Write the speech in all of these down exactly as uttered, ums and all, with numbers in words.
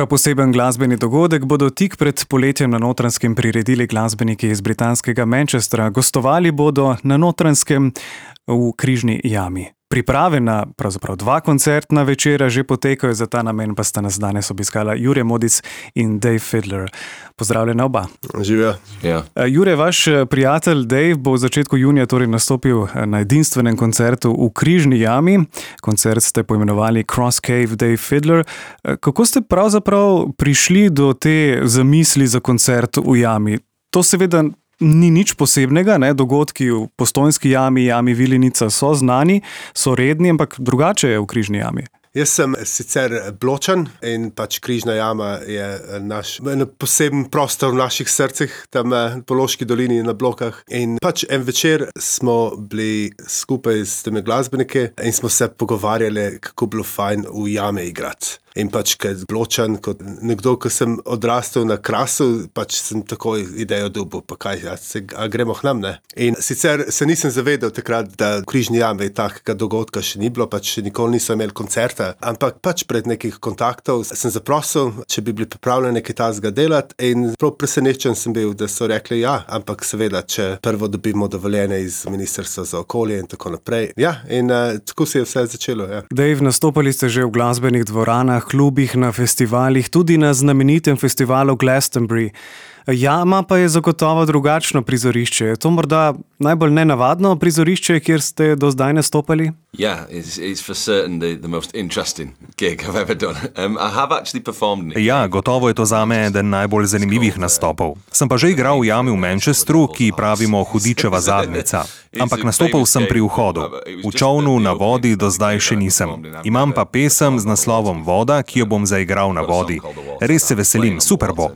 Prav poseben glasbeni dogodek bodo tik pred poletjem na Notranjskem priredili glasbeniki iz britanskega Manchestra. Gostovali bodo na Notranjskem v Križni jami. Priprave na pravzaprav dva koncertna večera že potekajo, za ta namen pa sta nas danes obiskala Jure Modic in Dave Fiddler. Pozdravljena oba. Živijo. Ja. Jure, vaš prijatelj Dave bo v začetku junija torej nastopil na edinstvenem koncertu v Križni jami. Koncert ste poimenovali Cross Cave Dave Fiddler. Kako ste pravzaprav prišli do te zamisli za koncert v jami? To seveda ni nič posebnega, ne? Dogodki v Postojnski jami, jami Vilenica so znani, so redni, ampak drugače je v Križni jami. Jaz sem sicer Bločan in pač Križna jama je naš poseben prostor v naših srcih, tam po Loški dolini na Blokah. In pač en večer smo bili skupaj s temi glasbeniki in smo se pogovarjali, kako bilo fajn v jame igrati. In pač, kot Bločan, kot nekdo, ki sem odrastel na Krasu, pač sem takoj idejo dobil, pa kaj, a, se, a gremo k nam, ne? In sicer se nisem zavedal takrat, da v Križni jami takega dogodka še ni bilo, pač nikoli niso imeli koncerta, ampak pač pred nekih kontaktov sem zaprosil, če bi bili pripravljeni nekaj tazga delati in prav presenečen sem bil, da so rekli ja, ampak seveda, če prvo dobimo dovoljenje iz Ministrstva za okolje in tako naprej. Ja, in uh, tako se je vse začelo, ja. Dave, nastopali ste že v glasbenih dvoranah, klubih, na festivalih, tudi na znamenitem festivalu Glastonbury. Jama pa je zagotovo drugačno prizorišče. Je to morda najbolj nenavadno prizorišče, kjer ste do zdaj nastopali? Yeah, it's, it's for certain the, the most interesting gig I've ever done. Um, I have actually performed in it. Ja, gotovo je to zame eden najbolj zanimivih nastopov. Sem pa že igral v jami v Manchestru, ki pravimo Hudičeva zadnjica. Ampak nastopal sem pri vhodu. V čovnu na vodi do zdaj še nisem. Imam pa pesem z naslovom Voda, ki jo bom zaigral na vodi. Res se veselim, super bo.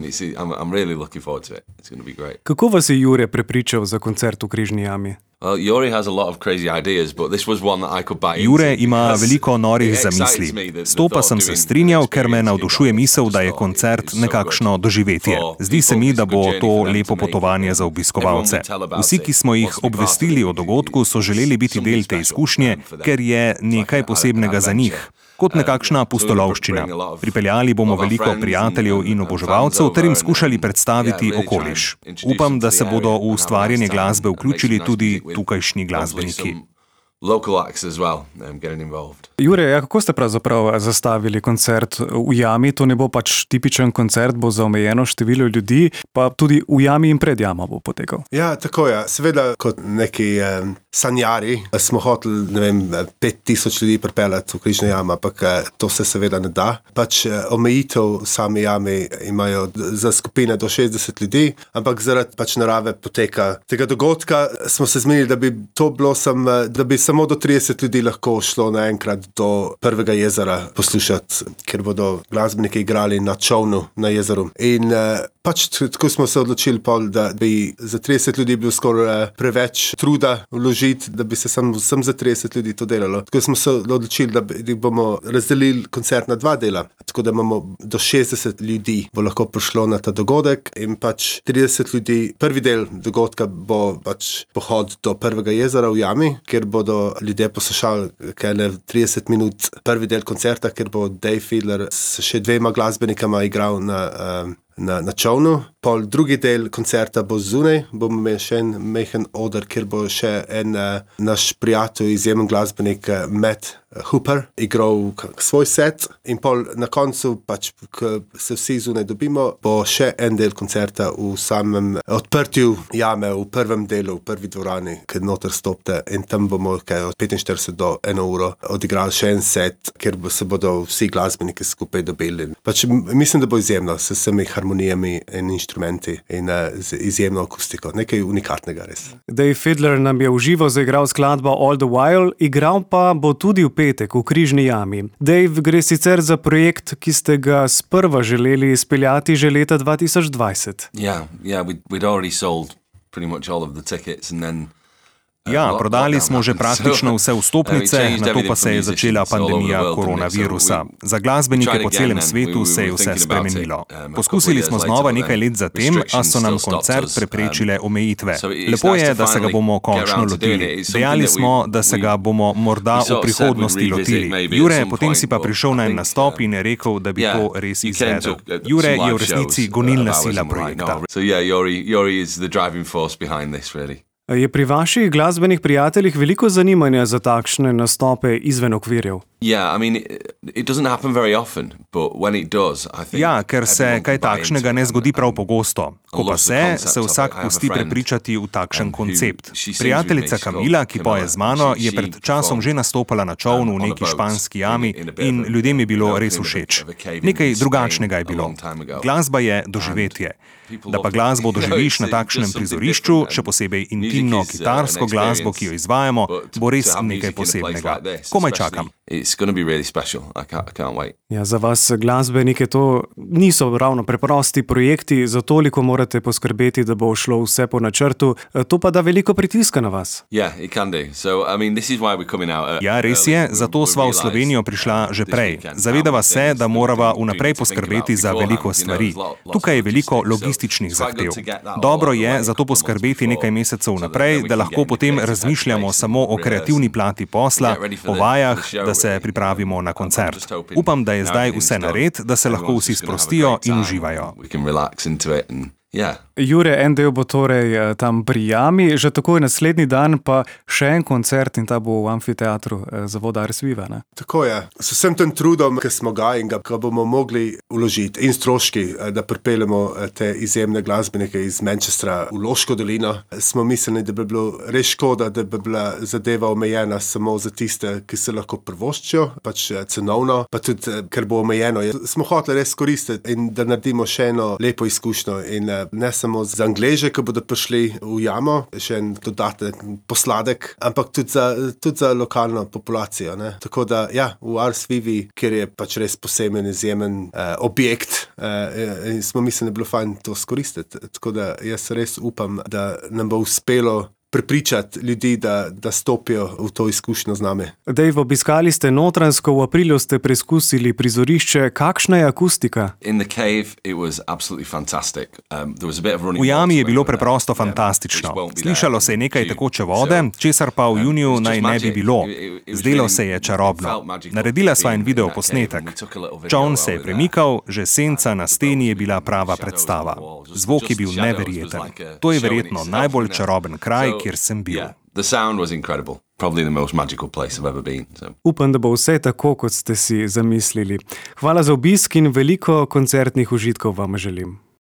Kako vas je Jure prepričal za koncert v Križni jami? Well, Jure has a lot of crazy ideas, but this was one that I could buy into. Jure ima veliko norih zamisli. S to pa sem se strinjal, ker me navdušuje misel, da je koncert nekakšno doživetje. Zdi se mi, da bo to lepo potovanje za obiskovalce. Vsi, ki smo jih obvestili o dogodku, so želeli biti del te izkušnje, ker je nekaj posebnega za njih. Kot nekakšna pustolovščina. Pripeljali bomo veliko prijateljev in oboževalcev ter jim skušali predstaviti okoliš. Upam, da se bodo v ustvarjanje glasbe vključili tudi tukajšnji glasbeniki. Local acts as well, um, getting involved. Jure, ja, kako ste pravzaprav zastavili koncert v jami? To ne bo pač tipičen koncert, bo za omejeno število ljudi, pa tudi v jami in pred jamo bo potekal. Ja, tako je. Seveda, kot neki um, sanjari, smo hoteli, ne vem, pet tisoč ljudi pripeljati v Križno jamo, ampak to se seveda ne da. Pač omejitev sami jami imajo za skupine do šestdeset ljudi, ampak zaradi pač narave poteka tega dogodka smo se zmenili, da bi to bilo sam, da bi samo do trideset ljudi lahko šlo naenkrat do prvega jezera poslušati, ker bodo glasbeniki igrali na čovnu na jezeru. In uh, pač tako smo se odločili, pol, da bi za trideset ljudi bil skoraj preveč truda vložiti, da bi se sam, sam za trideset ljudi to delalo. Tako smo se odločili, da bi bomo razdelili koncert na dva dela, tako da imamo do šestdeset ljudi bo lahko prišlo na ta dogodek in pač trideset ljudi. Prvi del dogodka bo pač pohod do prvega jezera v jami, kjer bodo ljudje poslušali kaj ne trideset minut prvi del koncerta, ker bo Dave Fiddler s še dvema glasbenikama igral na, na, na čovnu. Pol drugi del koncerta bo zunaj, bomo imeli še en mehen oder, kjer bo še en naš prijatelj, izjemen glasbenik Matt Hooper igral svoj set in pol na koncu, pač, ko se vsi zunaj dobimo, bo še en del koncerta v samem odprtju jame, v prvem delu, v prvi dvorani, kad noter stopite in tam bomo kaj od petinštirideset do eno uro odigrali še en set, kjer bo, se bodo vsi glasbeniki skupaj dobili. Pač mislim, da bo izjemno s vsemi harmonijami in inštrumenti in uh, z izjemno akustiko. Nekaj unikatnega res. Dave Fiddler nam je v živo zaigral skladbo All the While, igral pa bo tudi v petek v Križni jami. Dave, gre sicer za projekt, ki ste ga sprva želeli izpeljati že leta dva tisoč dvajset. Yeah, yeah, we'd, we'd already sold pretty much all of the tickets and then Ja, prodali smo že praktično vse vstopnice, nato pa se je začela pandemija koronavirusa. Za glasbenike po celem svetu se je vse spremenilo. Poskusili smo znova nekaj let zatem, a so nam koncert preprečile omejitve. Lepo je, da se ga bomo končno lotili. Dejali smo, da se ga bomo morda v prihodnosti lotili. Jure, potem si pa prišel na en nastop in je rekel, da bi to res izvedel. Jure je v resnici gonilna sila projekta. Je pri vaših glasbenih prijateljih veliko zanimanja za takšne nastope izven okvirjev? Ja, ker se kaj takšnega ne zgodi prav pogosto. Ko pa se, se vsak pusti prepričati v takšen koncept. Prijateljica Kamila, ki poje z mano, je pred časom že nastopala na čolnu v neki španski jami in ljudem je bilo res všeč. Nekaj drugačnega je bilo. Glasba je doživetje. Da pa glasbo doživiš na takšnem prizorišču, še posebej intimno kitarsko glasbo, ki jo izvajamo, bo res nekaj posebnega. Komaj čakam. Ja, za vas glasbenike to niso ravno preprosti projekti, za toliko morate poskrbeti, da bo šlo vse po načrtu, to pa da veliko pritiska na vas. Ja, res je, zato sva v Slovenijo prišla že prej. Zavedava se, da morava vnaprej poskrbeti za veliko stvari. Tukaj je veliko logističnih zahtev. Dobro je zato poskrbeti nekaj mesecev vnaprej, da lahko potem razmišljamo samo o kreativni plati posla, o vajah, da se pripravimo na koncert. Upam, da je zdaj vse nared, da se lahko vsi sprostijo in uživajo. Yeah. Jure, en del bo torej tam pri jami, že takoj naslednji dan pa še en koncert in ta bo v amfiteatru Zavoda Ars Viva, ne? Tako je. S vsem tem trudom, ki smo ga in ga bomo mogli vložiti in stroški, da pripeljemo te izjemne glasbenike iz Manchestra v Loško dolino, smo mislili, da bi bilo res škoda, da bi bila zadeva omejena samo za tiste, ki se lahko privoščijo, pač cenovno, pa tudi, ker bo omejeno. Smo hoteli res koristiti in da naredimo še eno lepo izkušnjo in ne samo za Angleže, ki bodo prišli v jamo, še en dodaten posladek, ampak tudi za, tudi za lokalno populacijo. Ne? Tako da, ja, v Ars Vivi, kjer je pač res poseben, izjemen eh, objekt, eh, smo mislili, da je bilo fajn to skoristiti. Tako da jaz res upam, da nam bo uspelo prepričati ljudi, da, da stopijo v to izkušnjo z nami. Dave, obiskali ste Notranjsko, v aprilu ste preizkusili prizorišče. Kakšna je akustika? V jami je bilo preprosto fantastično. Slišalo se je nekaj tekoče vode, česar pa v juniju naj ne bi bilo. Zdelo se je čarobno. Naredila sva en video posnetek. Čoln se je premikal, že senca na steni je bila prava predstava. Zvok je bil neverjeten. To je verjetno najbolj čaroben kraj, kjer sem bil. Yeah, the sound was incredible. Probably the most magical place I've ever been. So. Upam, da bo vse tako, kot ste si zamislili. Hvala za obisk in veliko koncertnih užitkov vam želim.